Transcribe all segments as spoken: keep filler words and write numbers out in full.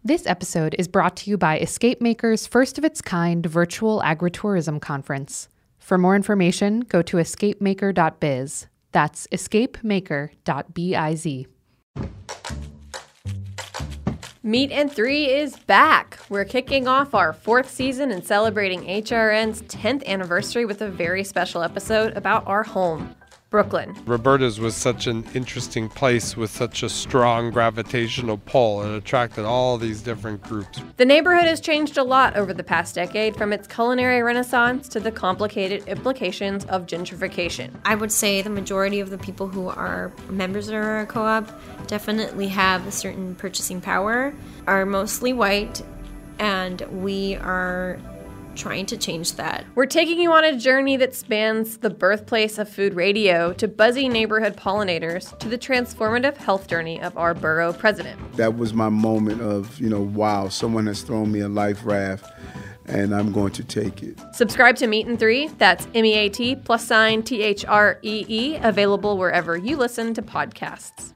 This episode is brought to you by Escape Maker's first-of-its-kind virtual agritourism conference. For more information, go to escape maker dot biz. That's escape maker dot biz. Meat and Three is back. We're kicking off our fourth season and celebrating H R N's tenth anniversary with a very special episode about our home, Brooklyn. Roberta's was such an interesting place with such a strong gravitational pull. It attracted all these different groups. The neighborhood has changed a lot over the past decade, from its culinary renaissance to the complicated implications of gentrification. I would say the majority of the people who are members of our co-op definitely have a certain purchasing power, are mostly white, and we are trying to change that. We're taking you on a journey that spans the birthplace of food radio to buzzy neighborhood pollinators to the transformative health journey of our borough president. That was my moment of, you know, wow, someone has thrown me a life raft and I'm going to take it. Subscribe to Meat and Three, that's M E A T plus sign T H R E E, available wherever you listen to podcasts.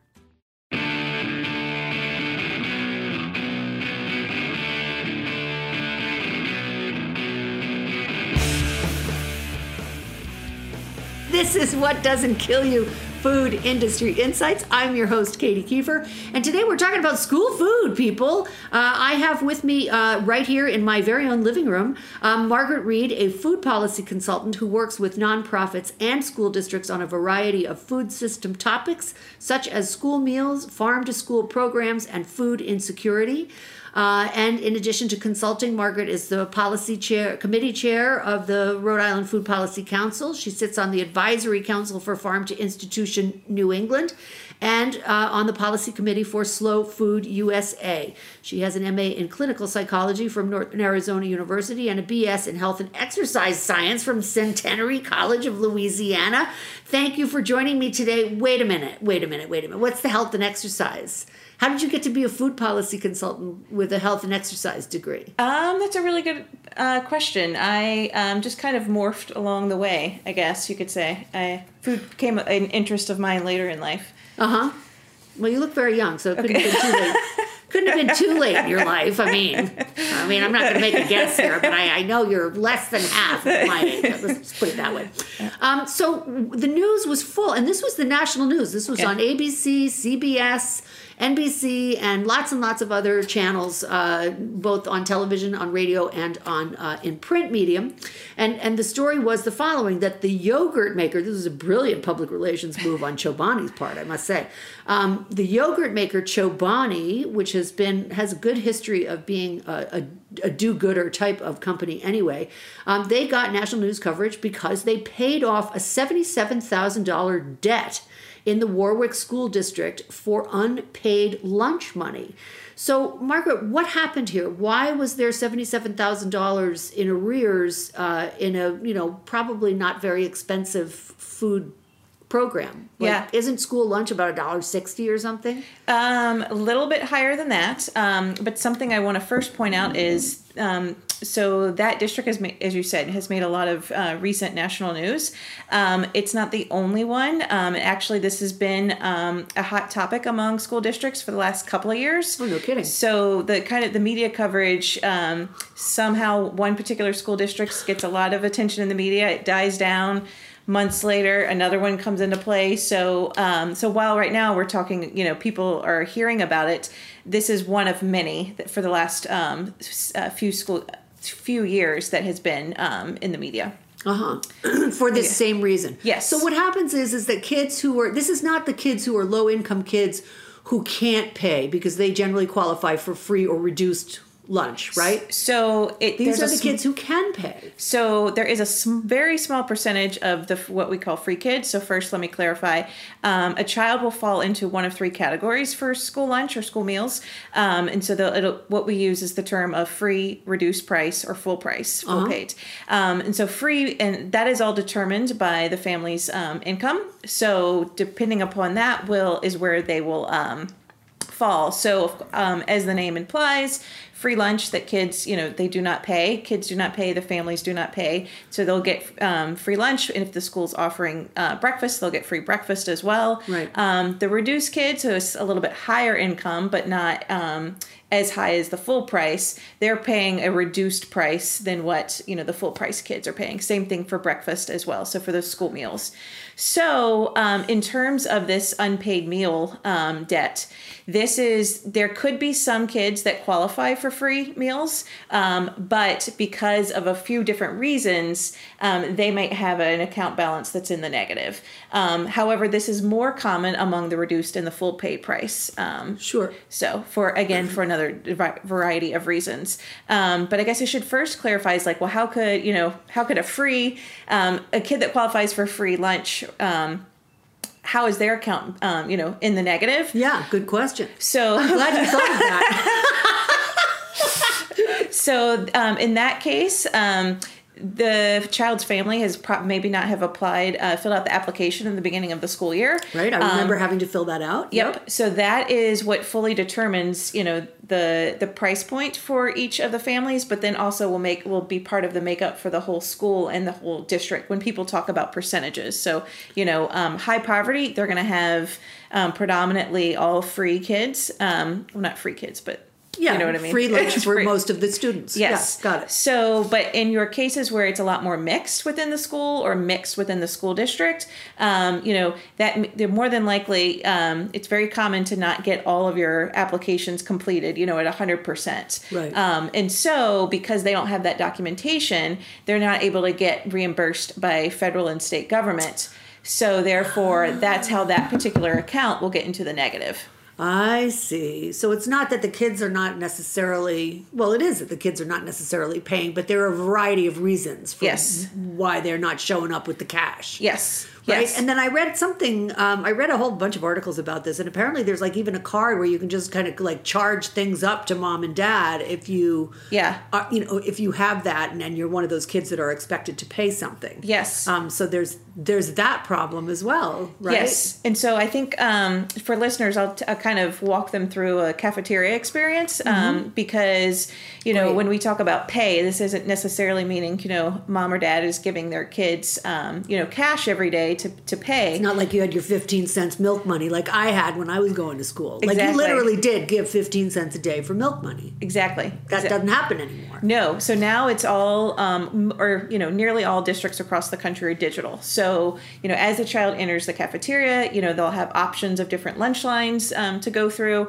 This is What Doesn't Kill You, Food Industry Insights. I'm your host, Katie Kiefer, and today we're talking about school food, people. Uh, I have with me uh, right here in my very own living room, um, Margaret Reed, a food policy consultant who works with nonprofits and school districts on a variety of food system topics, such as school meals, farm-to-school programs, and food insecurity. Uh, and in addition to consulting, Margaret is the policy chair, committee chair of the Rhode Island Food Policy Council. She sits on the Advisory Council for Farm to Institution New England and uh, on the policy committee for Slow Food U S A. She has an M A in clinical psychology from Northern Arizona University and a B S in health and exercise science from Centenary College of Louisiana. Thank you for joining me today. Wait a minute, wait a minute, wait a minute. What's the health and exercise? How did you get to be a food policy consultant with a health and exercise degree? Um, that's a really good uh, question. I um, just kind of morphed along the way, I guess you could say. I, food became an interest of mine later in life. Uh-huh. Well, you look very young, so it couldn't okay. have been too late. Couldn't have been too late in your life. I mean, I mean, I'm not going to make a guess here, but I, I know you're less than half of my age. Let's just put it that way. Um, so the news was full, and this was the national news. This was okay. on A B C, C B S, N B C, and lots and lots of other channels, uh, both on television, on radio, and on uh, in print medium. And and the story was the following: that the yogurt maker, this was a brilliant public relations move on Chobani's part, I must say. Um, the yogurt maker Chobani, which has been has a good history of being a, a, a do-gooder type of company anyway, um, they got national news coverage because they paid off a seventy-seven thousand dollars debt in the Warwick School District for unpaid lunch money. So, Margaret, what happened here? Why was there seventy-seven thousand dollars in arrears uh, in a, you know, probably not very expensive food program? Like, yeah. Isn't school lunch about one dollar sixty or something? Um, a little bit higher than that. Um, but something I want to first point out is, um, so that district, has made, as you said, has made a lot of uh, recent national news. Um, it's not the only one. Um, actually, this has been um, a hot topic among school districts for the last couple of years. Oh, no kidding. So the kind of the media coverage, um, somehow one particular school district gets a lot of attention in the media. It dies down. Months later, another one comes into play. So, um, so while right now we're talking, you know, people are hearing about it, this is one of many that for the last um, uh, few school, few years that has been um, in the media. Uh-huh. For this yeah. same reason. Yes. So what happens is, is that kids who are, this is not the kids who are low-income kids who can't pay because they generally qualify for free or reduced lunch, right? So it, these are the sm- kids who can pay. So there is a sm- very small percentage of the what we call free kids. So first, let me clarify: um, a child will fall into one of three categories for school lunch or school meals, um, and so the, it'll, what we use is the term of free, reduced price, or full price, full uh-huh. paid. Um, and so free, and that is all determined by the family's um, income. So depending upon that, will is where they will um, fall. So um, as the name implies, free lunch that kids, you know, they do not pay. Kids do not pay. The families do not pay. So they'll get um, free lunch. And if the school's offering uh, breakfast, they'll get free breakfast as well. Right. Um, the reduced kids, so it's a little bit higher income, but not um, as high as the full price, they're paying a reduced price than what, you know, the full price kids are paying. Same thing for breakfast as well. So for those school meals. So um, in terms of this unpaid meal um, debt, this is, there could be some kids that qualify for free meals, um, but because of a few different reasons, um, they might have an account balance that's in the negative. Um, however, this is more common among the reduced and the full paid price. Um, Sure. So for, again, for another variety of reasons. Um, but I guess I should first clarify is like, well, how could, you know, how could a free, um, a kid that qualifies for free lunch, um, how is their account, um, you know, in the negative? Yeah, good question. So I'm glad you thought of that. So um, in that case, um, the child's family has pro- maybe not have applied, uh, filled out the application in the beginning of the school year. Right, I remember um, having to fill that out. Yep. yep. So that is what fully determines, you know, the the price point for each of the families, but then also will make will be part of the makeup for the whole school and the whole district when people talk about percentages. So, you know, um, high poverty, they're going to have um, predominantly all free kids. Um, well, not free kids, but Yeah, you know what I mean? Free lunch for Free. most of the students. Yes. Yeah, got it. So, but in your cases where it's a lot more mixed within the school or mixed within the school district, um, you know, that they're more than likely, um, it's very common to not get all of your applications completed, you know, at one hundred percent. Right. Um, and so because they don't have that documentation, they're not able to get reimbursed by federal and state government. So therefore, that's how that particular account will get into the negative. I see. So it's not that the kids are not necessarily, well, it is that the kids are not necessarily paying, but there are a variety of reasons for Yes. why they're not showing up with the cash. Yes. Right. Yes. And then I read something, um, I read a whole bunch of articles about this, and apparently there's like even a card where you can just kind of like charge things up to mom and dad if you, Yeah. are, you know, if you have that and, and you're one of those kids that are expected to pay something. Yes. Um, so there's, there's that problem as well, right? Yes. And so I think um, for listeners, I'll, t- I'll kind of walk them through a cafeteria experience um, Mm-hmm. because, you know, Great. when we talk about pay, this isn't necessarily meaning, you know, mom or dad is giving their kids, um, you know, cash every day to, to pay. It's not like you had your fifteen cents milk money like I had when I was going to school. Like you Exactly. literally did give fifteen cents a day for milk money. Exactly. That Exa- doesn't happen anymore. No. So now it's all, um, or, you know, nearly all districts across the country are digital. So, you know, as the child enters the cafeteria, you know, they'll have options of different lunch lines um, to go through.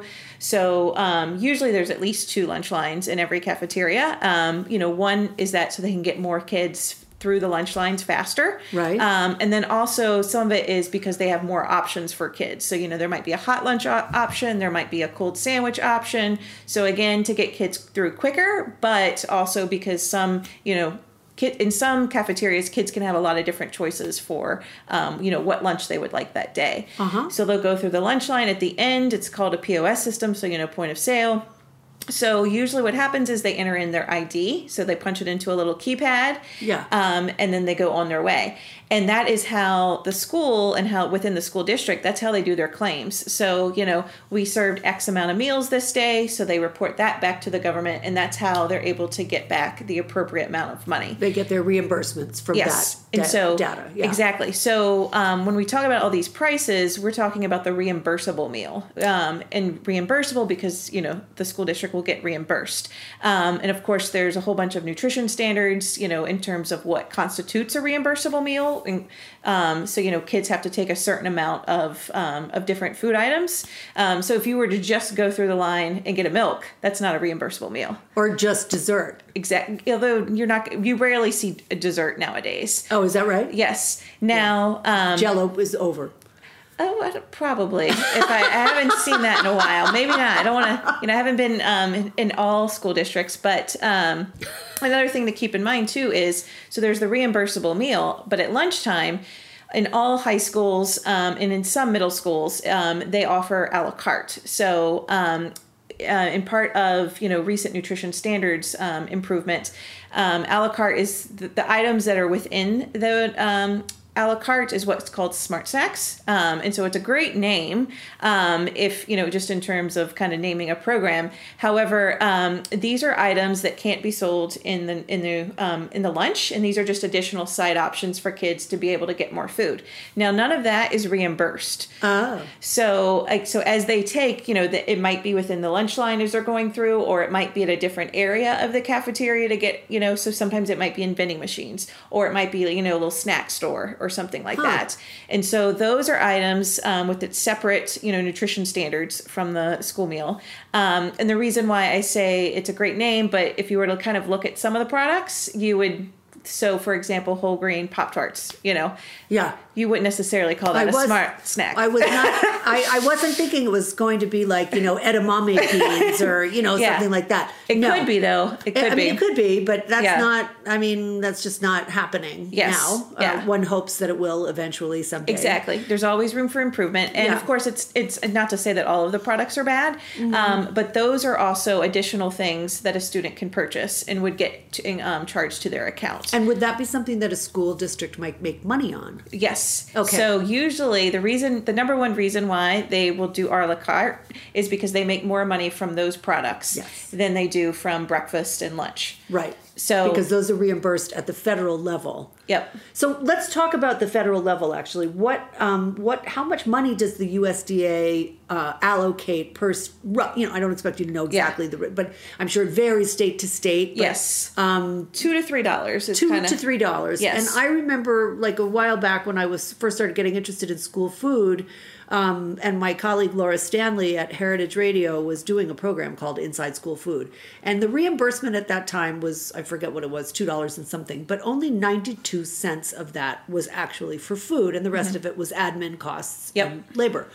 So um, usually there's at least two lunch lines in every cafeteria. Um, you know, one is that so they can get more kids through the lunch lines faster. Right. Um, and then also some of it is because they have more options for kids. So, you know, there might be a hot lunch o- option, there might be a cold sandwich option. So again, to get kids through quicker, but also because some, you know, kid, in some cafeterias, kids can have a lot of different choices for, um, you know, what lunch they would like that day. Uh-huh. So they'll go through the lunch line at the end. It's called a P O S system. So, you know, point of sale. So usually what happens is they enter in their I D. So they punch it into a little keypad. Yeah. Um, and then they go on their way. And that is how the school and how within the school district, that's how they do their claims. So, you know, we served X amount of meals this day. So they report that back to the government. And that's how they're able to get back the appropriate amount of money. They get their reimbursements from Yes. that And da- so, data. Yeah. exactly. So, um, when we talk about all these prices, we're talking about the reimbursable meal. Um, and reimbursable because, you know, the school district will get reimbursed. Um, and of course, there's a whole bunch of nutrition standards, you know, in terms of what constitutes a reimbursable meal. And, um, so, you know, kids have to take a certain amount of, um, of different food items. Um, so if you were to just go through the line and get a milk, that's not a reimbursable meal. Or just dessert. Exactly. Although you're not, you rarely see a dessert nowadays. Oh, is that right? Yes. Now, um, Jell-O is over. oh, I don't- probably. If I, I haven't seen that in a while, maybe not. I don't want to. You know, I haven't been um, in, in all school districts, but um, another thing to keep in mind too is so there's the reimbursable meal, but at lunchtime. In all high schools um, and in some middle schools, um, they offer a la carte. So, um, uh, in part of you know recent nutrition standards um, improvement, um, a la carte is the, the items that are within the um, a la carte is what's called Smart Snacks. Um, and so it's a great name um, if, you know, just in terms of kind of naming a program. However, um, these are items that can't be sold in the in the um, in the lunch, and these are just additional side options for kids to be able to get more food. Now, none of that is reimbursed. Oh. So, like, so as they take, you know, the, it might be within the lunch line as they're going through, or it might be at a different area of the cafeteria to get, you know, so sometimes it might be in vending machines, or it might be, you know, a little snack store or something like Huh. that. And so those are items um, with its separate, you know, nutrition standards from the school meal. Um, and the reason why I say it's a great name, but if you were to kind of look at some of the products, you would, so for example, whole grain Pop-Tarts, you know, Yeah. you wouldn't necessarily call that I a was- smart snack. I was not. I, I wasn't thinking it was going to be like, you know, edamame beans or, you know, Yeah. something like that. It No. could be, though. It could I be. mean, it could be, but that's Yeah. not. I mean, that's just not happening Yes. now. Yeah. Uh, one hopes that it will eventually someday. Exactly. There's always room for improvement, and Yeah. of course, it's it's not to say that all of the products are bad, Mm-hmm. um, but those are also additional things that a student can purchase and would get to, um, charged to their account. And would that be something that a school district might make money on? Yes. Okay. So usually the reason, the number one reason why they will do a la carte is because they make more money from those products Yes. than they do from breakfast and lunch. Right. So- because those are reimbursed at the federal level. Yep. So let's talk about the federal level. Actually, what, um, what, how much money does the U S D A uh, allocate per? s- ru- You know, I don't expect you to know exactly the, but I'm sure it varies state to state. But, Yes. Um, Two to three dollars is two kind of to three dollars. Yes. And I remember, like a while back, when I was first started getting interested in school food, um, and my colleague Laura Stanley at Heritage Radio was doing a program called Inside School Food, and the reimbursement at that time was, I forget what it was, two dollars and something, but only ninety-two cents of that was actually for food, and the rest of it was admin costs Yep. and labor.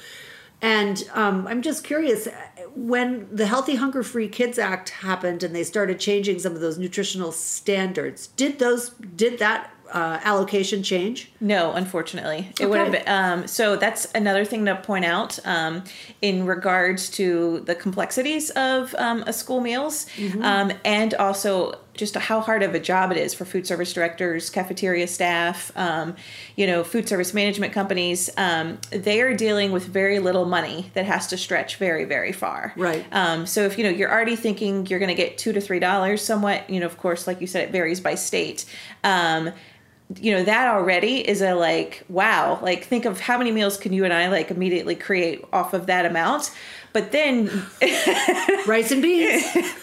And um, I'm just curious, when the Healthy Hunger Free Kids Act happened and they started changing some of those nutritional standards, did those did that uh, allocation change? No, unfortunately, it would have Okay. been. Um, so that's another thing to point out um, in regards to the complexities of um, a school meals, um, and also just how hard of a job it is for food service directors, cafeteria staff, um, you know, food service management companies. Um, they are dealing with very little money that has to stretch very, very far. Right. Um, so if you know you're already thinking you're going to get two to three dollars, somewhat, you know, of course, like you said, it varies by state. Um, you know, that already is a like, wow, like think of how many meals can you and I like immediately create off of that amount. But then, Rice and beans.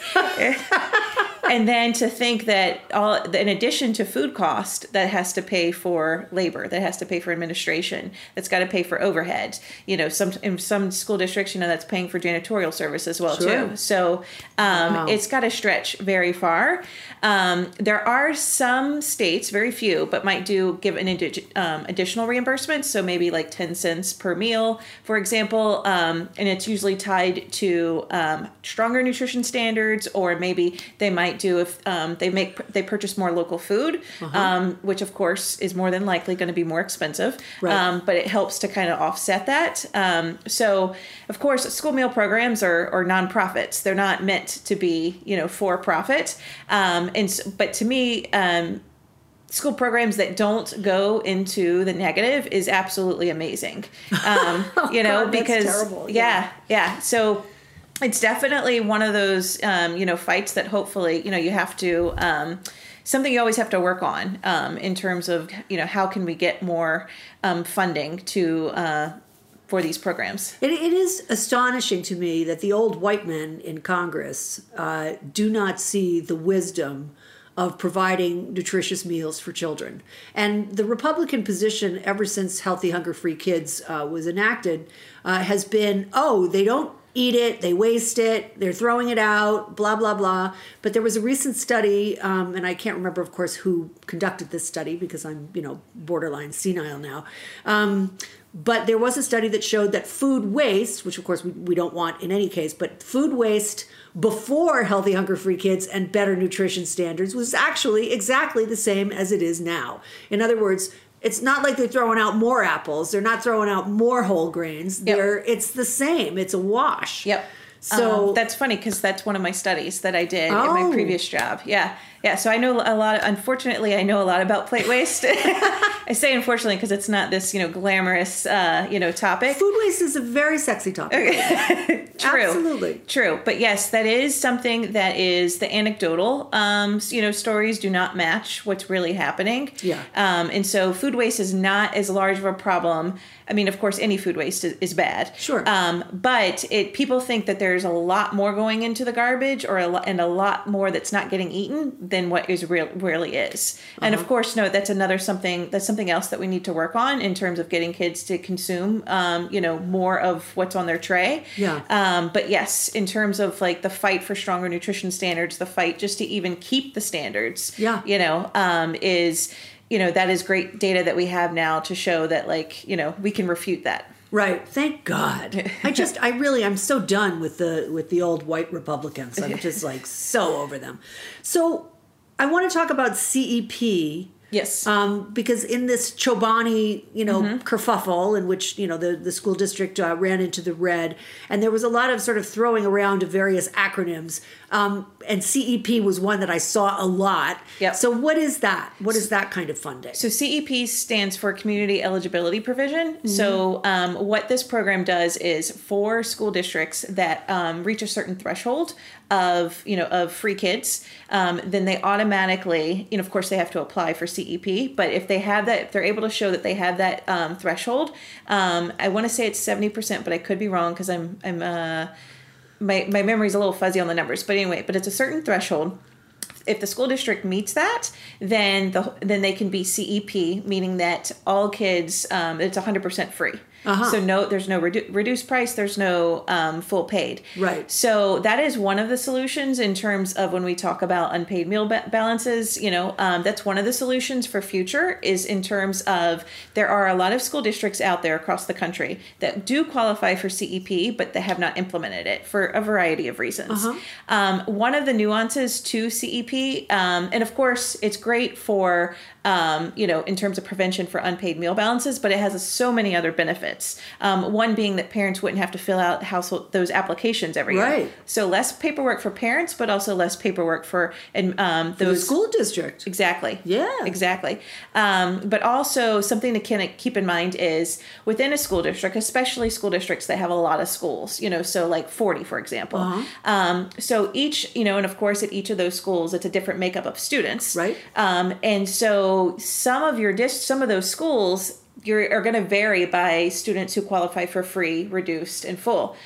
and then to think that all, in addition to food cost, that has to pay for labor, that has to pay for administration, that's got to pay for overhead. You know, some in some school districts, you know, that's paying for janitorial service as well Sure. too. So um, Wow. it's got to stretch very far. Um, there are some states, very few, but might do give an indi- um, additional reimbursement. So maybe like ten cents per meal, for example, um, and it's usually tied to um, stronger nutrition standards, or maybe they might do if um, they make they purchase more local food, Uh-huh. um, which of course is more than likely going to be more expensive. Right. Um, but it helps to kind of offset that. Um, so of course, school meal programs are, are nonprofits. They're not meant to be, you know, for profit. Um, and s- but to me, um, school programs that don't go into the negative is absolutely amazing. Um, you know, God, that's because terrible. yeah, yeah. So it's definitely one of those, um, you know, fights that hopefully, you know, you have to, um, something you always have to work on, um, in terms of, you know, how can we get more, um, funding to, uh, for these programs. It, it is astonishing to me that the old white men in Congress uh, do not see the wisdom of providing nutritious meals for children. And the Republican position ever since Healthy Hunger Free Kids uh, was enacted uh, has been, oh, they don't eat it, they waste it, they're throwing it out, blah, blah, blah. But there was a recent study, um, and I can't remember, of course, who conducted this study because I'm, you know, borderline senile now. Um, but there was a study that showed that food waste, which of course we, we don't want in any case, but food waste before Healthy Hunger Free Kids and better nutrition standards was actually exactly the same as it is now. In other words, it's not like they're throwing out more apples. They're not throwing out more whole grains. Yep. They're It's the same. It's a wash. Yep. So Um, that's funny because that's one of my studies that I did in Oh. my previous job. Yeah. Yeah. So I know a lot, unfortunately, I know a lot about plate waste I say unfortunately because it's not this, you know, glamorous, uh, you know, topic. Food waste is a very sexy topic. True. Absolutely. True. But yes, that is something that is the anecdotal, um, you know, stories do not match what's really happening. Yeah. Um, and so food waste is not as large of a problem. I mean, of course, any food waste is, is bad. Sure. Um, but it people think that there's a lot more going into the garbage or a lot, and a lot more that's not getting eaten than what is real, really is. Uh-huh. And of course, no, that's another something, that's something else that we need to work on in terms of getting kids to consume, um, you know, more of what's on their tray. Yeah. Um, but yes, in terms of like the fight for stronger nutrition standards, the fight just to even keep the standards, yeah. you know, um, is... you know, that is great data that we have now to show that, like, you know, we can refute that. Right. Thank God. I just, I really, I'm so done with the, with the old white Republicans. I'm just like so over them. So I want to talk about C E P. Yes. Um, because in this Chobani, you know, mm-hmm. kerfuffle in which, you know, the, the school district uh, ran into the red, and there was a lot of sort of throwing around of various acronyms. Um, and C E P was one that I saw a lot. Yep. So what is that? What is that kind of funding? So C E P stands for Community Eligibility Provision. Mm-hmm. So um, what this program does is for school districts that um, reach a certain threshold of, you know, of free kids, um, then they automatically, you know, of course they have to apply for C E P, but if they have that, if they're able to show that they have that um, threshold, um, I want to say it's seventy percent, but I could be wrong because I'm, I'm, uh, my, my memory's a little fuzzy on the numbers, but anyway, but it's a certain threshold. If the school district meets that, then the then they can be C E P, meaning that all kids, um, it's one hundred percent free. Uh-huh. So no, there's no redu- reduced price. There's no um, full paid. Right. So that is one of the solutions in terms of when we talk about unpaid meal ba- balances. You know, um, that's one of the solutions for future is in terms of there are a lot of school districts out there across the country that do qualify for C E P, but they have not implemented it for a variety of reasons. Uh-huh. Um, one of the nuances to C E P, um, and of course, it's great for um, you know, in terms of prevention for unpaid meal balances, but it has so many other benefits. Um, one being that parents wouldn't have to fill out household those applications every right. year. So less paperwork for parents, but also less paperwork for and um, those for the school district. Exactly. Yeah. Exactly. Um, but also something to kind of keep in mind is within a school district, especially school districts that have a lot of schools. You know, so like forty, for example. Uh-huh. Um, so each, you know, and of course at each of those schools, it's a different makeup of students. Right. Um, and so some of your dis- some of those schools you're, are going to vary by students who qualify for free, reduced, and full.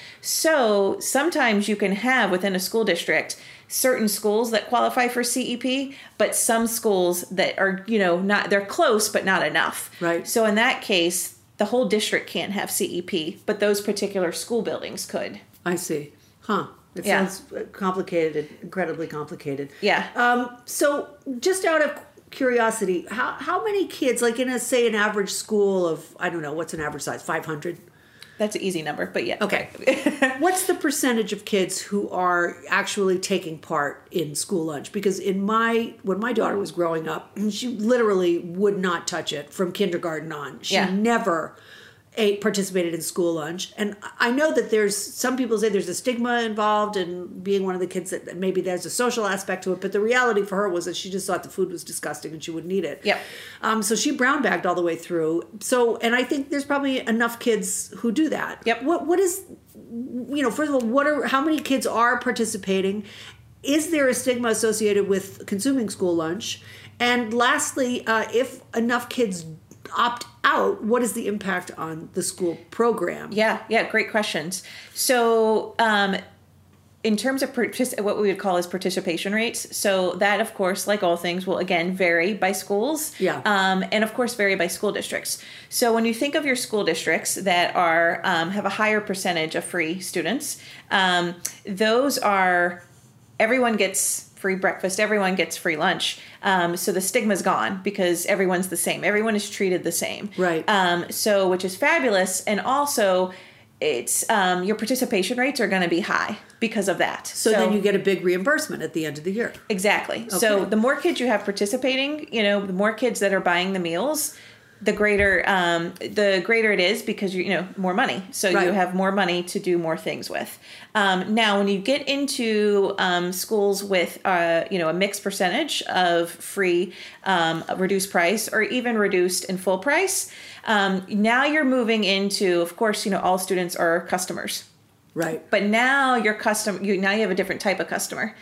So sometimes you can have within a school district certain schools that qualify for C E P, but some schools that are, you know, not they're close but not enough. Right. So in that case, the whole district can't have C E P, but those particular school buildings could. I see. Huh. It Yeah. sounds complicated, incredibly complicated. Yeah. Um, so just out of curiosity, how how many kids, like in a say an average school of, I don't know, what's an average size, five hundred? That's an easy number, but yeah. Okay. What's the percentage of kids who are actually taking part in school lunch? Because in my when my daughter was growing up, she literally would not touch it from kindergarten on. She Yeah. never ate participated in school lunch. And I know that there's some people say there's a stigma involved in being one of the kids that maybe there's a social aspect to it, but the reality for her was that she just thought the food was disgusting and she wouldn't eat it. Yep. Um, so she brown bagged all the way through. So, and I think there's probably enough kids who do that. Yep. What what is, you know, first of all, what are how many kids are participating? Is there a stigma associated with consuming school lunch? And lastly, uh, if enough kids opt out, what is the impact on the school program? Yeah, yeah, great questions. So, um, in terms of partic- what we would call as participation rates, so that, of course, like all things, will again vary by schools. Yeah. Um, and of course, vary by school districts. So when you think of your school districts that are um, have a higher percentage of free students, um, those are everyone gets free breakfast, everyone gets free lunch. Um, so the stigma's gone because everyone's the same. Everyone is treated the same. Right. Um, so, which is fabulous. And also, it's um, your participation rates are going to be high because of that. So, so then you get a big reimbursement at the end of the year. Exactly. Okay. So the more kids you have participating, you know, the more kids that are buying the meals, the greater um, the greater it is because you, you know more money, so Right. you have more money to do more things with. Um, now, when you get into um, schools with uh, you know a mixed percentage of free, um, reduced price, or even reduced and full price, um, now you're moving into, of course, you know all students are customers, Right. but now you're custom. You now you have a different type of customer.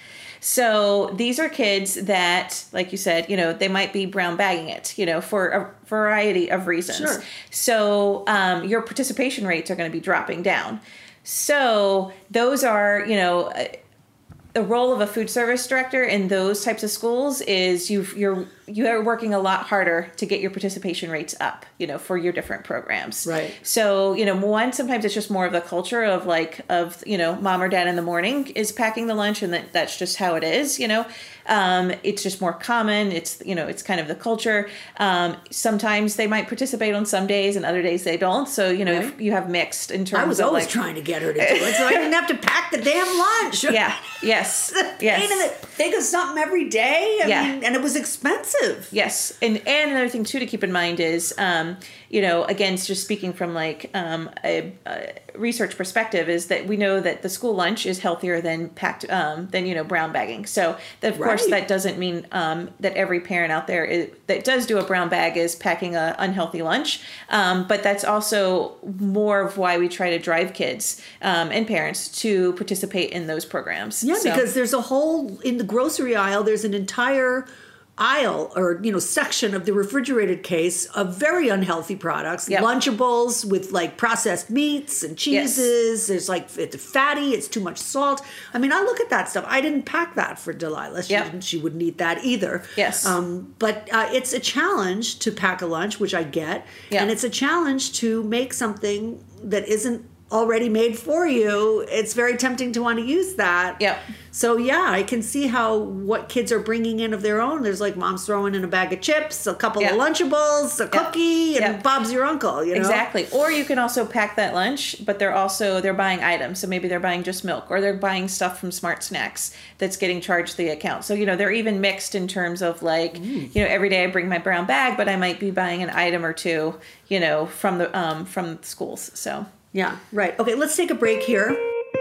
So these are kids that, like you said, you know, they might be brown bagging it, you know, for a variety of reasons. Sure. So um, your participation rates are going to be dropping down. So those are, you know, the role of a food service director in those types of schools is you've, you're you're working a lot harder to get your participation rates up, you know, for your different programs. Right. So, you know, one, sometimes it's just more of the culture of like, of, you know, mom or dad in the morning is packing the lunch and that that's just how it is, you know. Um, it's just more common. It's, you know, it's kind of the culture. Um, sometimes they might participate on some days and other days they don't. So, you know, Right. you have mixed in terms I was of always like, trying to get her to do it, so I didn't have to pack the damn lunch. yeah, yes, Pain in the- yes. think of something every day. I Yeah. mean, and it was expensive. Yes, and and another thing too to keep in mind is, um, you know, again, just speaking from like um, a, a research perspective, is that we know that the school lunch is healthier than packed um, than you know brown bagging. So of course Right. that doesn't mean um, that every parent out there is, that does do a brown bag is packing a unhealthy lunch, um, but that's also more of why we try to drive kids um, and parents to participate in those programs. Yeah, So- because there's a whole, in the grocery aisle, there's an entire aisle or, you know, section of the refrigerated case of very unhealthy products, Yep. Lunchables with like processed meats and cheeses. There's like, it's fatty, it's too much salt. I mean, I look at that stuff. I didn't pack that for Delilah. She, Yep. didn't, she wouldn't eat that either. Yes. Um, but uh, it's a challenge to pack a lunch, which I get. Yeah. And it's a challenge to make something that isn't already made for you. It's very tempting to want to use that. Yep. So yeah, I can see how what kids are bringing in of their own. There's like mom's throwing in a bag of chips, a couple Yeah. of Lunchables, a cookie, and Yeah. Bob's your uncle. You know Exactly. Or you can also pack that lunch, but they're also they're buying items. So maybe they're buying just milk, or they're buying stuff from Smart Snacks that's getting charged the account. So you know they're even mixed in terms of like Mm. you know every day I bring my brown bag, but I might be buying an item or two you know from the um from the schools. So Yeah. Right. Okay. Let's take a break here.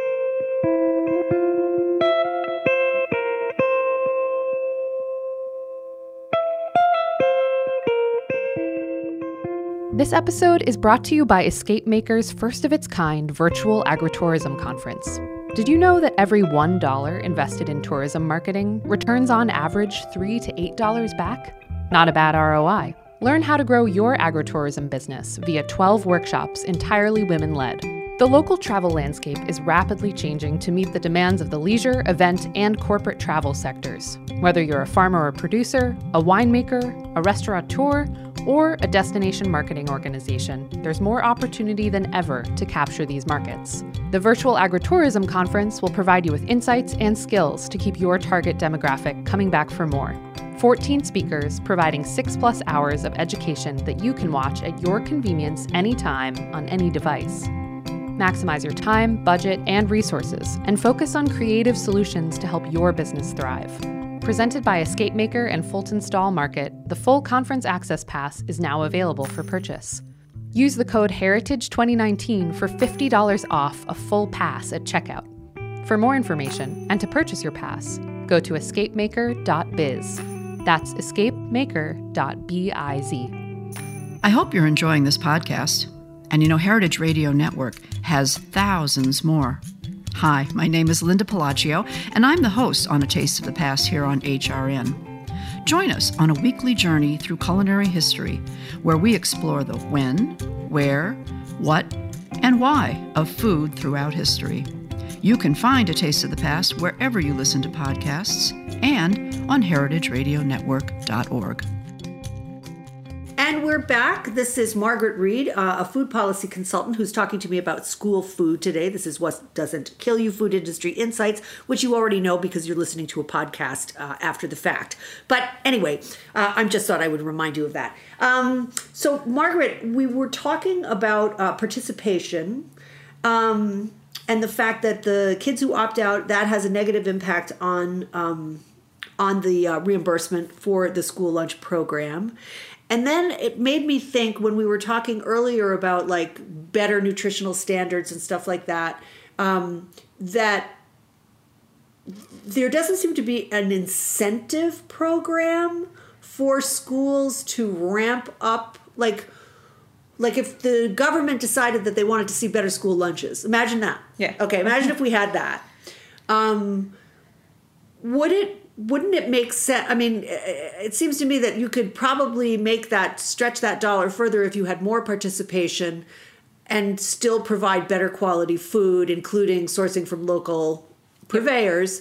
This episode is brought to you by Escape Maker's first of its kind virtual agritourism conference. Did you know that every one dollar invested in tourism marketing returns on average three to eight dollars back? Not a bad R O I. Learn how to grow your agritourism business via twelve workshops entirely women-led. The local travel landscape is rapidly changing to meet the demands of the leisure, event, and corporate travel sectors. Whether you're a farmer or producer, a winemaker, a restaurateur, or a destination marketing organization, there's more opportunity than ever to capture these markets. The Virtual Agritourism Conference will provide you with insights and skills to keep your target demographic coming back for more. fourteen speakers providing six plus hours of education that you can watch at your convenience anytime on any device. Maximize your time, budget, and resources, and focus on creative solutions to help your business thrive. Presented by Escape Maker and Fulton Stall Market, the full conference access pass is now available for purchase. Use the code Heritage twenty nineteen for fifty dollars off a full pass at checkout. For more information and to purchase your pass, go to escape maker dot biz. That's escape maker dot biz. I hope you're enjoying this podcast. And you know, Heritage Radio Network has thousands more. Hi, my name is Linda Palacio, and I'm the host on A Taste of the Past here on H R N. Join us on a weekly journey through culinary history, where we explore the when, where, what, and why of food throughout history. You can find A Taste of the Past wherever you listen to podcasts and on heritage radio network dot org. And we're back. This is Margaret Reed, uh, a food policy consultant who's talking to me about school food today. This is What Doesn't Kill You, Food Industry Insights, which you already know because you're listening to a podcast uh, after the fact. But anyway, uh, I just thought I would remind you of that. Um, so, Margaret, we were talking about uh, participation um, and the fact that the kids who opt out, that has a negative impact on um, on the uh, reimbursement for the school lunch program. And then it made me think when we were talking earlier about like better nutritional standards and stuff like that, um, that there doesn't seem to be an incentive program for schools to ramp up. Like, like if the government decided that they wanted to see better school lunches, imagine that. Yeah. Okay, imagine if we had that. Um, would it? Wouldn't it make sense? I mean, it seems to me that you could probably make that, stretch that dollar further if you had more participation and still provide better quality food, including sourcing from local purveyors.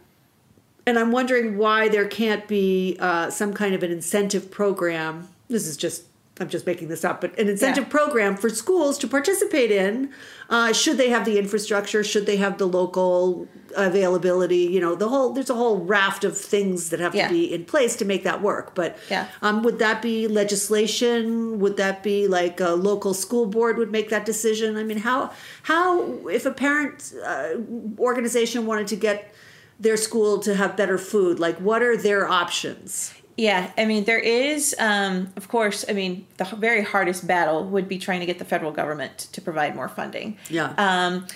And I'm wondering why there can't be uh, some kind of an incentive program. This is just, I'm just making this up, but an incentive yeah. program for schools to participate in, uh, should they have the infrastructure, should they have the local availability, you know, the whole, there's a whole raft of things that have yeah. to be in place to make that work. But yeah. um, would that be legislation? Would that be like a local school board would make that decision? I mean, how, how if a parent uh, organization wanted to get their school to have better food, like what are their options? Yeah, I mean, there is, um, of course, I mean, the very hardest battle would be trying to get the federal government to provide more funding. Yeah. Um,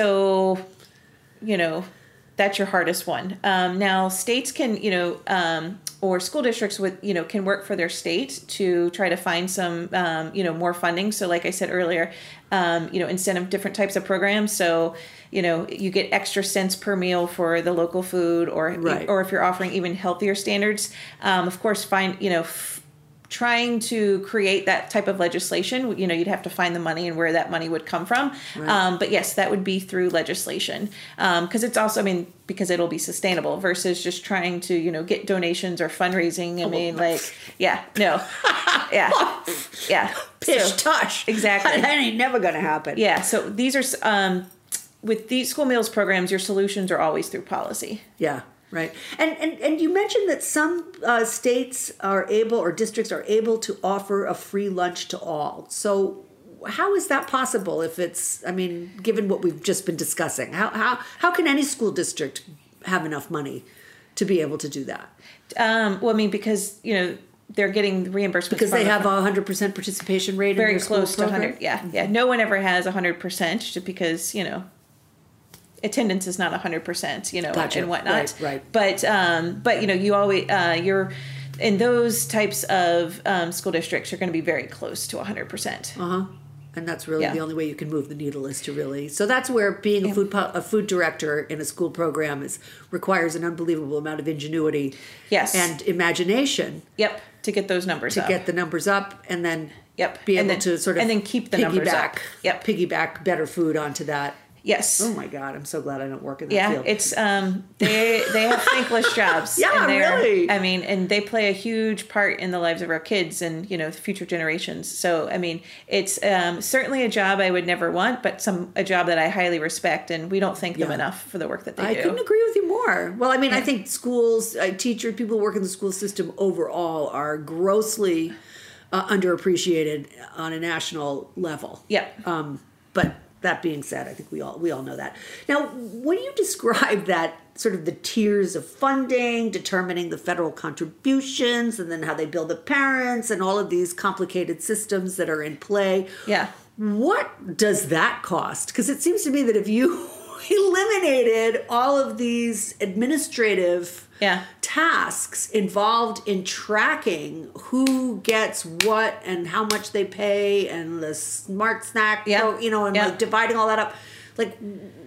so, you know, that's your hardest one. Um, now, states can, you know, um, or school districts with, you know, can work for their state to try to find some, um, you know, more funding. So like I said earlier, um, you know, instead of different types of programs. So, you know, you get extra cents per meal for the local food, or, right. or if you're offering even healthier standards, um, of course, find, you know, f- trying to create that type of legislation, you know, you'd have to find the money and where that money would come from. Right. Um, but yes, that would be through legislation. Um, cause it's also, I mean, because it'll be sustainable versus just trying to, you know, get donations or fundraising. I Oh, mean, like, yeah, no, yeah, yeah. Pish So, tush. exactly. That ain't never going to happen. Yeah. So these are, um, with these school meals programs, your solutions are always through policy. Yeah. Right. And, and and you mentioned that some uh, states are able, or districts are able to offer a free lunch to all. So how is that possible if it's, I mean, given what we've just been discussing, how how, how can any school district have enough money to be able to do that? Um, well, I mean, because, you know, they're getting reimbursements. Because they from have a one hundred percent participation rate very in their school close to program? one hundred. Yeah. Yeah. No one ever has one hundred percent just because, you know, attendance is not one hundred percent, you know, Gotcha. and whatnot. Right, right. But, um, but, you know, you always, uh, you're, in those types of um, school districts, you're going to be very close to one hundred percent. Uh-huh. And that's really Yeah. the only way you can move the needle is to really. So that's where being a food po- a food director in a school program is requires an unbelievable amount of ingenuity, Yes. and imagination. Yep. To get those numbers to up. get the numbers up, and then Yep. be And able then- to sort of and then keep the numbers piggyback, up. Yep. piggyback better food onto that. Yes. Oh my God, I'm so glad I don't work in that Yeah, field. it's um they they have thankless jobs. Yeah, and they're- really. I mean, and they play a huge part in the lives of our kids and, you know, future generations. So I mean, it's um, certainly a job I would never want, but some a job that I highly respect, and we don't thank them Yeah. enough for the work that they I do. couldn't agree with you more. Well, I mean, I think schools, uh, teachers, people who work in the school system overall are grossly uh, underappreciated on a national level. Yeah. Um, but that being said, I think we all we all know that. Now, when you describe that sort of the tiers of funding, determining the federal contributions, and then how they bill the parents, and all of these complicated systems that are in play, Yeah. what does that cost? Because it seems to me that if you eliminated all of these administrative Yeah. tasks involved in tracking who gets what and how much they pay and the smart snack, Yeah. pro- you know, and Yeah. like dividing all that up, like,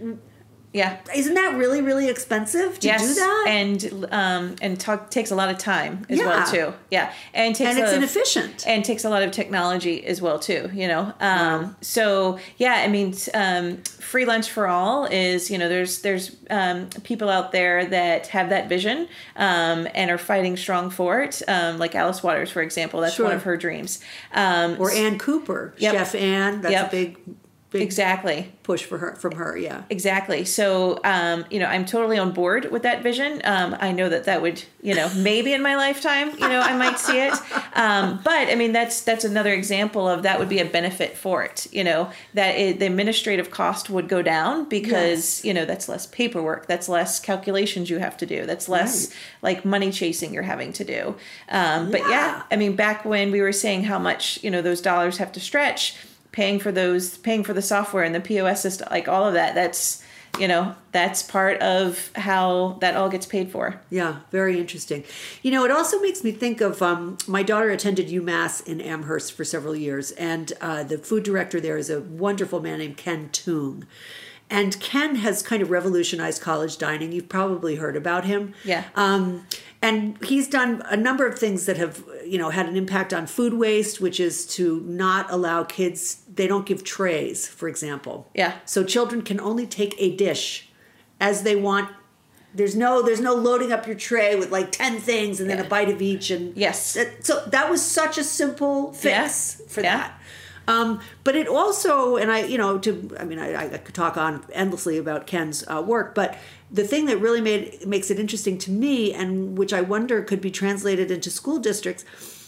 Yeah. isn't that really, really expensive to yes. do that? And um and talk, takes a lot of time as Yeah. well too. Yeah. And takes And it's a, inefficient. and takes a lot of technology as well too, you know. Um so yeah, I mean um free lunch for all is, you know, there's there's um people out there that have that vision um and are fighting strong for it. Um like Alice Waters, for example, that's Sure. one of her dreams. Um Or Ann Cooper, Yep. Chef Ann, that's Yep. a big big exactly push for her from her. Yeah, exactly. So, um, you know, I'm totally on board with that vision. Um, I know that that would, you know, maybe in my lifetime, you know, I might see it. Um, but I mean, that's that's another example of that would be a benefit for it. You know, that it, the administrative cost would go down because Yes. you know that's less paperwork, that's less calculations you have to do, that's less Right. like money chasing you're having to do. Um, but Yeah. yeah, I mean, back when we were saying how much you know those dollars have to stretch. Paying for those, paying for the software and the P O S system, like all of that, that's, you know, that's part of how that all gets paid for. yeah, very interesting. You know, it also makes me think of um, my daughter attended UMass in Amherst for several years, and uh, the food director there is a wonderful man named Ken Toon. And Ken has kind of revolutionized college dining. You've probably heard about him. Yeah. Um, and he's done a number of things that have, you know, had an impact on food waste, which is to not allow kids, they don't give trays, for example. Yeah. So children can only take a dish as they want. There's no there's no loading up your tray with like ten things and then Yeah. a bite of each. And Yes. that- so that was such a simple fix Yeah. for Yeah. that. Um, but it also, and I, you know, to, I mean, I, I could talk on endlessly about Ken's uh, work, but the thing that really made makes it interesting to me, and which I wonder could be translated into school districts,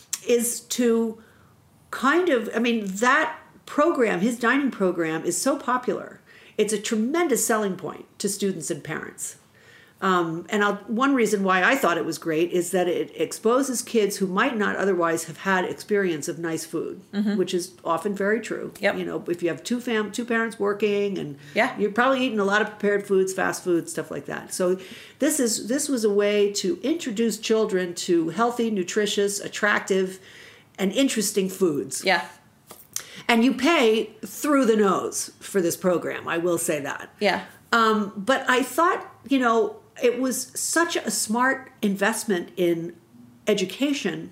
is to kind of, I mean, that program, his dining program, is so popular. It's a tremendous selling point to students and parents. Um, and I'll, one reason why I thought it was great is that it exposes kids who might not otherwise have had experience of nice food, which is often very true. Yep. You know, if you have two fam two parents working, and Yeah. you're probably eating a lot of prepared foods, fast food, stuff like that. So this is this was a way to introduce children to healthy, nutritious, attractive, and interesting foods. Yeah. And you pay through the nose for this program. I will say that. Yeah. Um, but I thought, you know, it was such a smart investment in education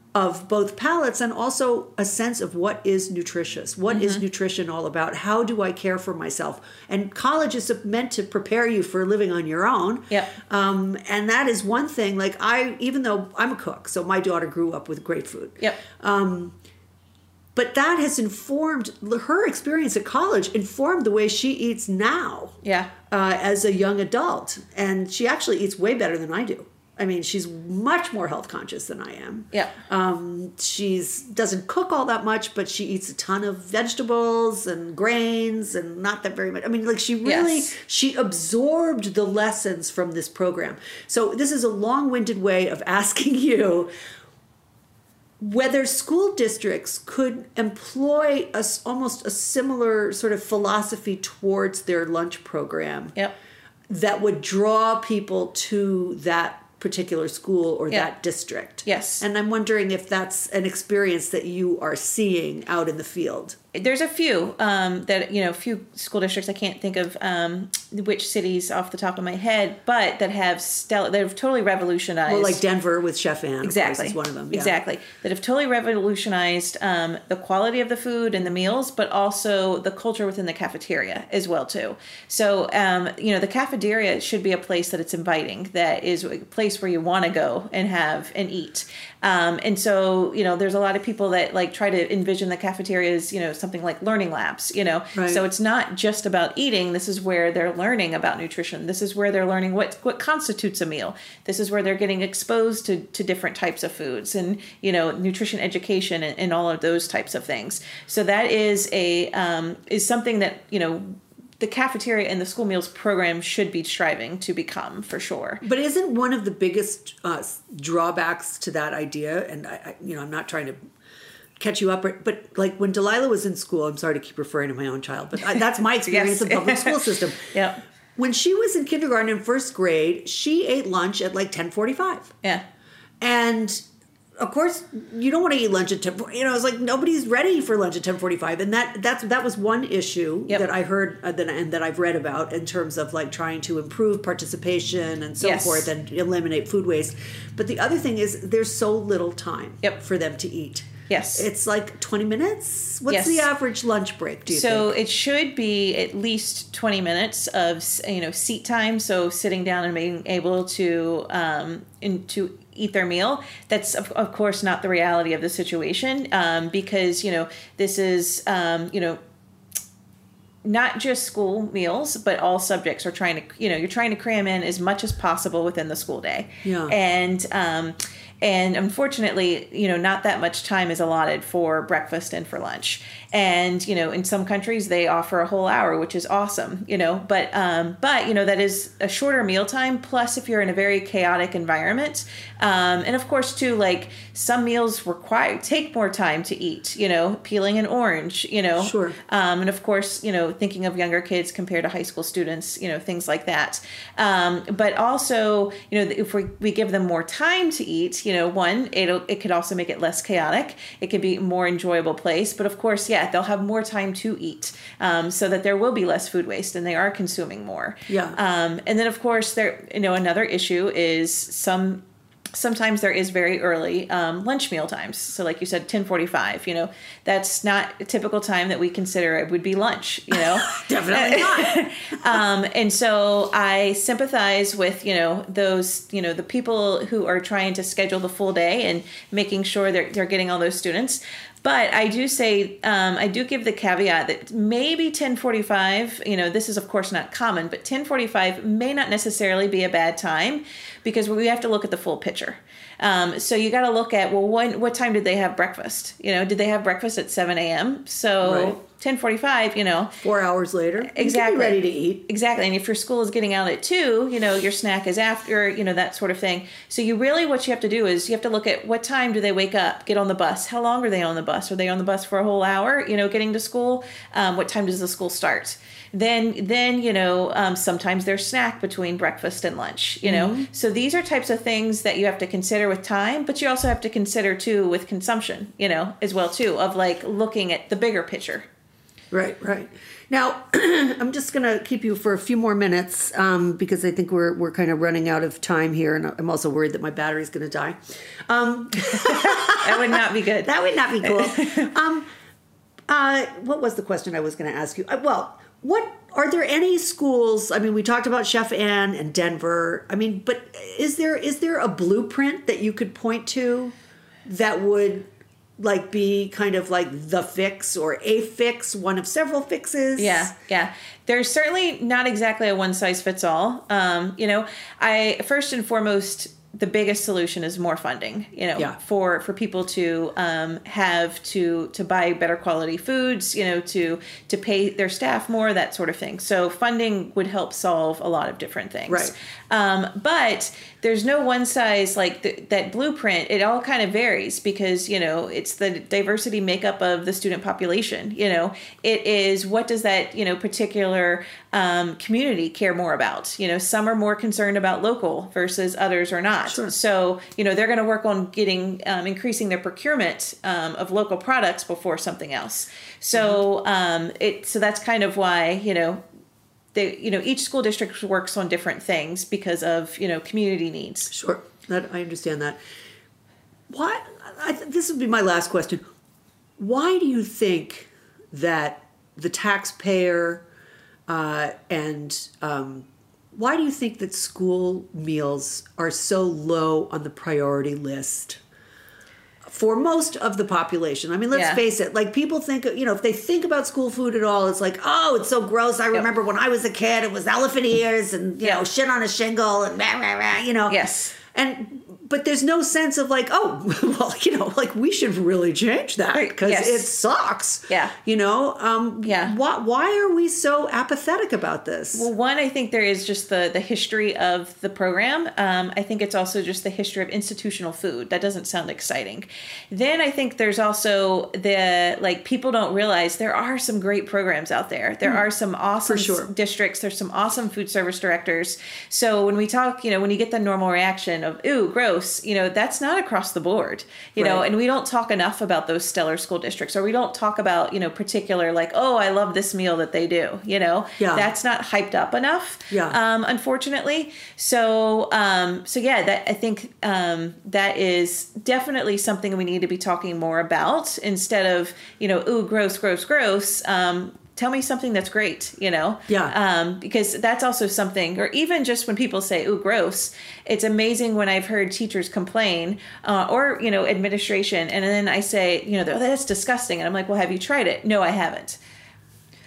of both palates and also a sense of what is nutritious. What is nutrition all about? How do I care for myself? And college is meant to prepare you for living on your own. Yep. Um, and that is one thing. Like I, even though I'm a cook, so my daughter grew up with great food. Yep. But that has informed her experience at college, informed the way she eats now. Yeah. Uh, as a young adult. And she actually eats way better than I do. I mean, she's much more health conscious than I am. Yeah. Um, she's doesn't cook all that much, but she eats a ton of vegetables and grains and not that very much. I mean, like she really, Yes. she absorbed the lessons from this program. So this is a long-winded way of asking you whether school districts could employ a, s- almost a similar sort of philosophy towards their lunch program Yep. that would draw people to that particular school or Yeah. that district. Yes. And I'm wondering if that's an experience that you are seeing out in the field. There's a few um, that, you know, few school districts, I can't think of um, which cities off the top of my head, but that have stellar, that have totally revolutionized. Well, like Denver with Chef Ann, Exactly. of course, is one of them. Yeah. Exactly. That have totally revolutionized um, the quality of the food and the meals, but also the culture within the cafeteria as well, too. So, um, you know, the cafeteria should be a place that it's inviting, that is a place where you want to go and have and eat. Um, and so, you know, there's a lot of people that like try to envision the cafeteria as, you know, something like learning labs, you know. Right. So it's not just about eating. This is where they're learning about nutrition. This is where they're learning what, what constitutes a meal. This is where they're getting exposed to, to different types of foods and, you know, nutrition education and, and all of those types of things. So that is a, um, is something that, you know, the cafeteria and the school meals program should be striving to become, for sure. But isn't one of the biggest uh, drawbacks to that idea, and I, I, you know, I'm not trying to catch you up, but, but like when Delilah was in school, I'm sorry to keep referring to my own child, but I, that's my experience Yes. of the public school system. Yep. When she was in kindergarten and first grade, she ate lunch at like ten forty-five. Yeah. And of course, you don't want to eat lunch at ten. You know, it's like nobody's ready for lunch at ten forty-five, and that that's that was one issue Yep. that I heard uh, that and that I've read about in terms of like trying to improve participation and so Yes. forth and eliminate food waste. But the other thing is there's so little time Yep. for them to eat. Yes. It's like twenty minutes. What's Yes. the average lunch break? Do you So think? it should be at least twenty minutes of, you know, seat time. So sitting down and being able to um, in, to eat their meal. That's of, of course not the reality of the situation um, because, you know, this is, um, you know, not just school meals, but all subjects are trying to, you know, you're trying to cram in as much as possible within the school day. Yeah. And, um, and unfortunately, you know, not that much time is allotted for breakfast and for lunch. And, you know, in some countries they offer a whole hour, which is awesome, you know, but, um, but, you know, that is a shorter meal time. Plus, if you're in a very chaotic environment, um, and of course too, like some meals require, take more time to eat, you know, peeling an orange, you know, Sure. um, and of course, you know, thinking of younger kids compared to high school students, you know, things like that. Um, but also, you know, if we, we give them more time to eat, you know, one, it'll, it could also make it less chaotic. It could be a more enjoyable place, but of course, yeah, they'll have more time to eat, um, so that there will be less food waste and they are consuming more. Yeah. Um, and then of course there, you know, another issue is some, sometimes there is very early um, lunch meal times. So like you said, ten forty-five, you know, that's not a typical time that we consider it would be lunch, you know. Definitely not. um, and so I sympathize with, you know, those, you know, the people who are trying to schedule the full day and making sure they're, they're getting all those students. But I do say, um, I do give the caveat that maybe ten forty-five, you know, this is of course not common, but ten forty-five may not necessarily be a bad time because we have to look at the full picture. Um, so you got to look at, well, when, what time did they have breakfast? You know, did they have breakfast at seven a.m.? So Right. ten forty-five, you know. Four hours later, Exactly. you can be ready to eat. Exactly. And if your school is getting out at two, you know, your snack is after, you know, that sort of thing. So you really, what you have to do is you have to look at what time do they wake up, get on the bus? How long are they on the bus? Are they on the bus for a whole hour, you know, getting to school? Um, what time does the school start? Then, then, you know, um, sometimes there's snack between breakfast and lunch, you know. Mm-hmm. So these are types of things that you have to consider with time, but you also have to consider too with consumption, you know, as well too, of like looking at the bigger picture. Right, right. Now, I'm just going to keep you for a few more minutes um, because I think we're we're kind of running out of time here, and I'm also worried that my battery's going to die. Um, That would not be good. that would not be cool. um, uh, what was the question I was going to ask you? Uh, well, what are there any schools? I mean, we talked about Chef Ann and Denver. I mean, but is there is there a blueprint that you could point to that would like be kind of like the fix or a fix, one of several fixes? Yeah, yeah. There's certainly not exactly a one size fits all. Um, you know, I first and foremost, the biggest solution is more funding, you know, Yeah. for, for people to um, have to to buy better quality foods, you know, to to pay their staff more, that sort of thing. So funding would help solve a lot of different things. Right. Um, but there's no one size like th- that blueprint. It all kind of varies because, you know, it's the diversity makeup of the student population. You know, it is what does that, you know, particular um, community care more about? You know, some are more concerned about local versus others are not. Sure. So, you know, they're going to work on getting, um, increasing their procurement um, of local products before something else. So, um, it, so that's kind of why, you know, they, you know, each school district works on different things because of, you know, community needs. Sure, that I understand that. Why? I, this would be my last question. Why do you think that the taxpayer uh, and um, why do you think that school meals are so low on the priority list for most of the population? I mean, let's Yeah. face it. Like people think, you know, if they think about school food at all, it's like, oh, it's so gross. I remember when I was a kid, it was elephant ears and you Yeah. know, shit on a shingle and rah, rah, rah, you know. Yes. And but there's no sense of like, oh, well, you know, like we should really change that Right, because yes. it sucks. Yeah. You know. Um, Yeah. Why, why are we so apathetic about this? Well, one, I think there is just the, the history of the program. Um, I think it's also just the history of institutional food. That doesn't sound exciting. Then I think there's also the, like, people don't realize there are some great programs out there. There are some awesome For sure. s- districts. There's some awesome food service directors. So when we talk, you know, when you get the normal reaction of, ooh, gross, you know, that's not across the board, you know, Right. and we don't talk enough about those stellar school districts, or we don't talk about, you know, particular, like, oh, I love this meal that they do, you know, Yeah. that's not hyped up enough. Yeah. Um, unfortunately. So, um, so yeah, that I think, um, that is definitely something we need to be talking more about instead of, you know, ooh, gross, gross, gross. Um, tell me something that's great, you know? Yeah. Um, because that's also something, or even just when people say, ooh, gross, it's amazing when I've heard teachers complain, uh, or, you know, administration. And then I say, you know, that's disgusting. And I'm like, well, have you tried it? No, I haven't.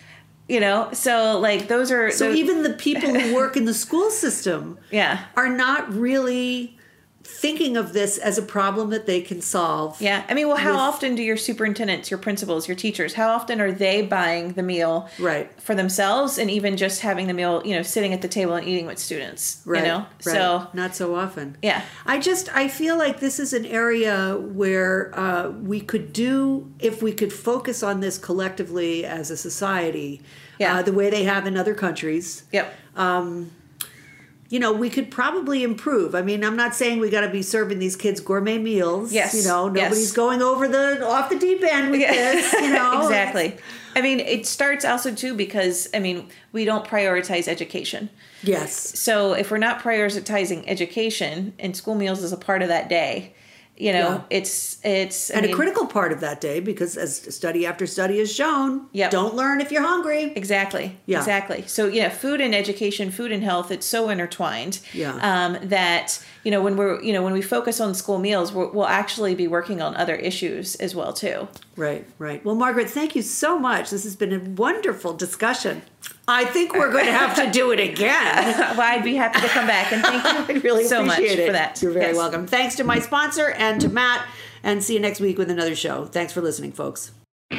You know, so like those are So those, even the people who work in the school system yeah. are not really thinking of this as a problem that they can solve. Yeah. I mean, well, how with- often do your superintendents, your principals, your teachers, how often are they buying the meal Right. for themselves and even just having the meal, you know, sitting at the table and eating with students, Right, you know? right. So, not so often. yeah. I just I feel like this is an area where uh, we could do, if we could focus on this collectively as a society, Yeah. uh, the way they have in other countries. Yep. You know, we could probably improve. I mean, I'm not saying we got to be serving these kids gourmet meals. Yes, You know, yes. nobody's going over the off the deep end with this. You know, Exactly. I mean, it starts also too because, I mean, we don't prioritize education. Yes. So if we're not prioritizing education and school meals is a part of that day, you know, Yeah. it's, it's, I And mean, a critical part of that day, because as study after study has shown, Yep. don't learn if you're hungry. Exactly. Yeah. Exactly. So, yeah, food and education, food and health, it's so intertwined. Yeah. Um, that, you know, when we're, you know, when we focus on school meals, we're, we'll actually be working on other issues as well, too. Right, right. Well, Margaret, thank you so much. This has been a wonderful discussion. I think we're going to have to do it again. Well, I'd be happy to come back and thank you I really so much appreciate it. for that. You're very Yes. welcome. Thanks to my sponsor and to Matt, and see you next week with another show. Thanks for listening, folks.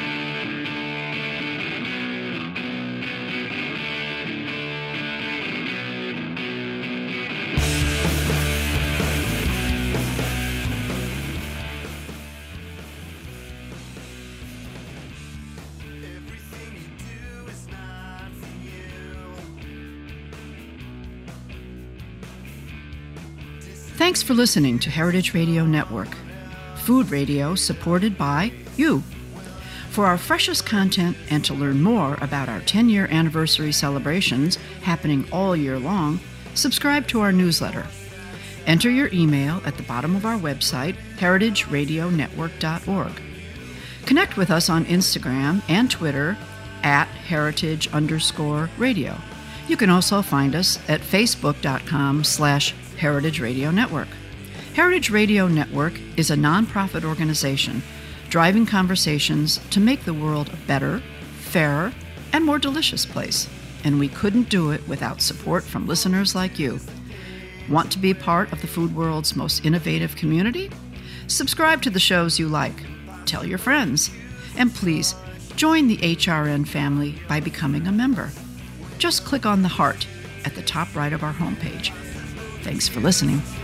Thanks for listening to Heritage Radio Network, food radio supported by you. For our freshest content and to learn more about our ten-year anniversary celebrations happening all year long, subscribe to our newsletter. Enter your email at the bottom of our website, heritage radio network dot org. Connect with us on Instagram and Twitter at heritage underscore radio. You can also find us at facebook.com slash Heritage Radio Network. Heritage Radio Network is a nonprofit organization driving conversations to make the world a better, fairer, and more delicious place. And we couldn't do it without support from listeners like you. Want to be part of the food world's most innovative community? Subscribe to the shows you like. Tell your friends. And please, join the H R N family by becoming a member. Just click on the heart at the top right of our homepage. Thanks for listening.